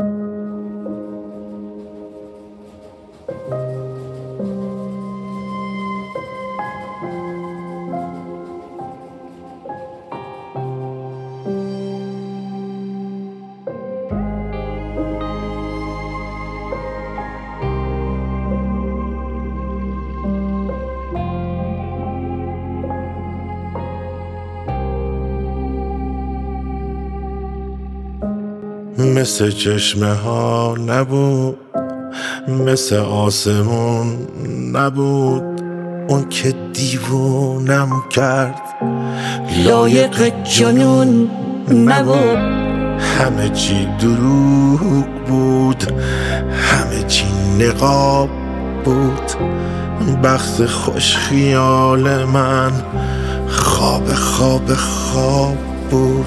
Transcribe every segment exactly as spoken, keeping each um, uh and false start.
مثل چشمه ها نبود، مثل آسمون نبود، اون که دیوونم کرد لایق جنون نبود. همه چی دروغ بود، همه چی نقاب بود، بخت خوش خیال من خواب خواب خواب بود.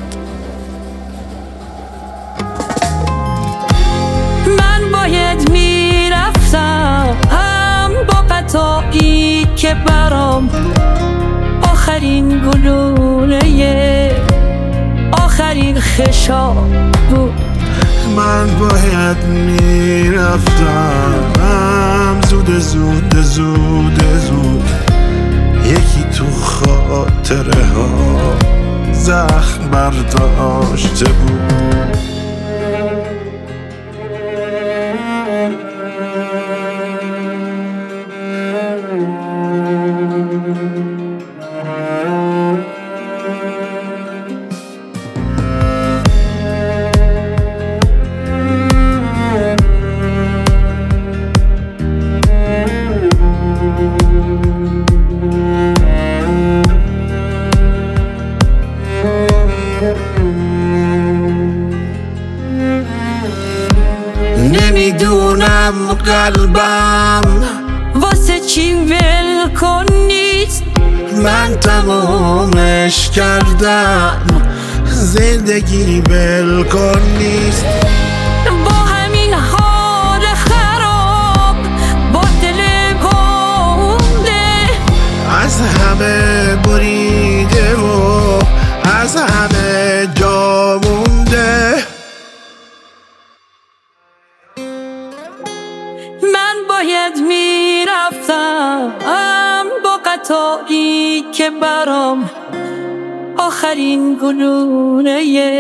باید میرفتم هم با قطعی که برام آخرین گلوله آخرین خشاب بود. من باید میرفتم زود زود زود زود، یکی تو خاطره ها زخم برداشته بود. نمیدونم قلبم واسه چی ول کن نیست. من تمامش کردم، زندگی ول کن نیست. با همین حال خراب با دل گنده از همه بریده و از همه جا مونده. من باید میرفتم با قطعی که برام آخرین گلوله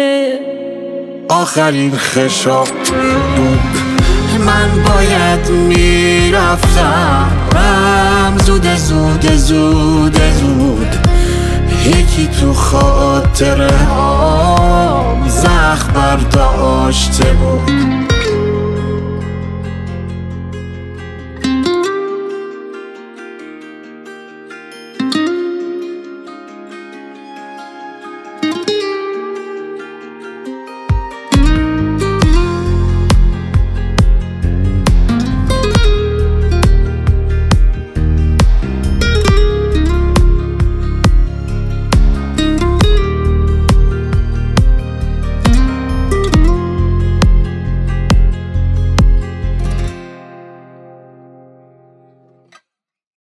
آخرین خشاب بود. من باید میرفتم زود زود زود زود، یکی تو خاطره ها زخم برداشته بود.